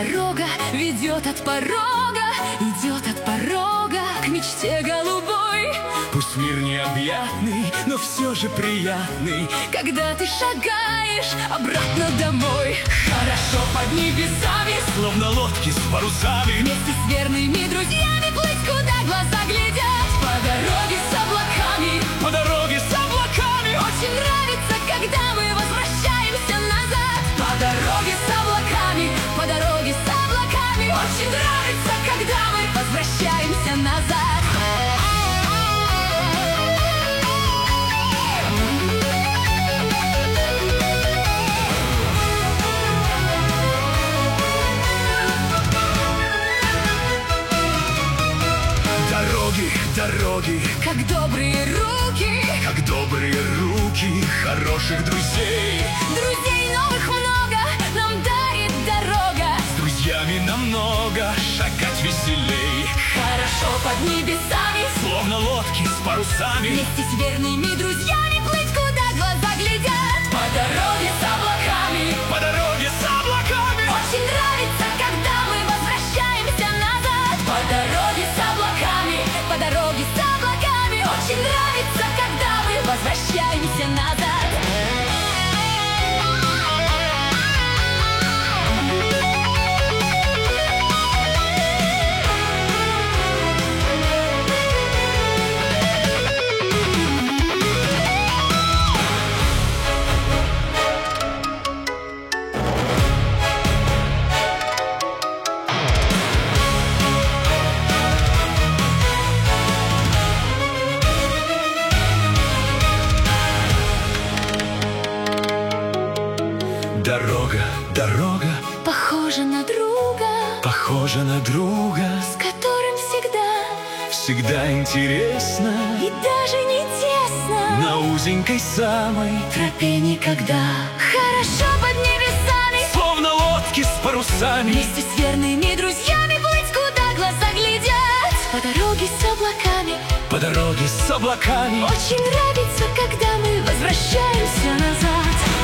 дорога ведет от порога, идет от порога к мечте голубой. Пусть мир необъятный, но все же приятный, когда ты шагаешь обратно домой. Хорошо под небесами, словно лодки с парусами, вместе с верными друзьями плыть, куда глаза глядят. По дороге с облаками, по дороге с облаками. Очень нравится, когда мы возвращаемся назад. По дороге с облаками, по дороге с облаками. Очень нравится, когда мы возвращаемся назад. Дороги, как добрые руки, как добрые руки хороших друзей. Друзей новых много нам дарит дорога. С друзьями намного шагать веселей. Хорошо под небесами, словно лодки с парусами, вместе с верными друзьями плыть, куда глаза глядят. По дороге с облаками, по дороге с облаками. Очень нравится, когда мы возвращаемся назад. По дороге с облаками, по дороге с облаками. Очень нравится, когда мы возвращаемся назад. Дорога, дорога, похожа на друга, похожа на друга, с которым всегда интересно и даже не тесно на узенькой самой тропе никогда. Хорошо под небесами, словно лодки с парусами, вместе с верными друзьями плыть, куда глаза глядят. По дороге с облаками, по дороге с облаками. Очень нравится, когда мы возвращаемся назад.